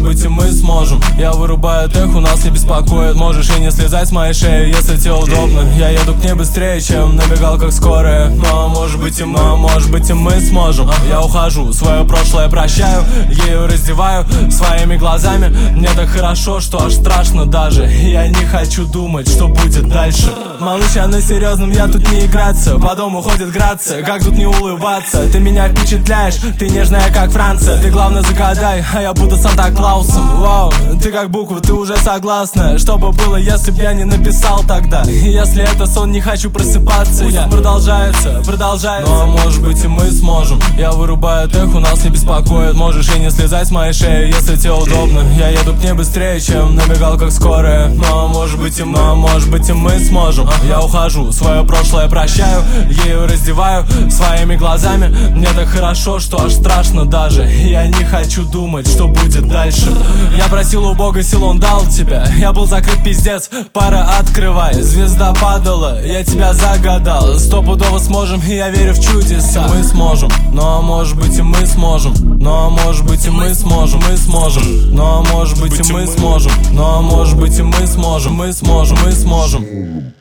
быть и мы сможем. Я вырубаю теху, нас не беспокоит. Можешь и не слезать с моей шеи, если тебе удобно. Я еду к ней быстрее, чем на бегалках скорая. Но может быть и мы сможем. Я ухожу, свое прошлое прощаю, ею раздеваю своими глазами. Мне так хорошо, что аж страшно даже. Я не хочу думать, что будет дальше. Малыш, я на серьезном, я тут не играться. По дому ходит грация, как тут не улыбаться? Ты меня впечатляешь, ты нежная как Франция. Ты главное загадай, а я буду Санта-Клаусом. Вау, ты как буква, ты уже согласна. Что бы было, если б я не написал тогда? Если это сон, не хочу просыпаться. Я продолжается. Но может быть и мы сможем. Я вырубаю теху, нас не беспокоит. Можешь и не слезать с моей шеи, если тебе удобно. Я еду к ней быстрее, чем на бегалках скорая. Но может быть и мы сможем. Я ухожу, свое прошлое прощаю, ею раздеваю своими глазами. Мне так хорошо, что аж страшно даже. Я не хочу думать, что будет дальше. Я просил у Бога сил, он дал тебя. Я был закрыт, пиздец, пора открывай. Звезда падала, я тебя загадал. Стопудово сможем, и я верю в чудеса. Мы сможем, но может быть и мы сможем. Но может быть и мы сможем. Но может быть и мы сможем. Но может быть и мы сможем.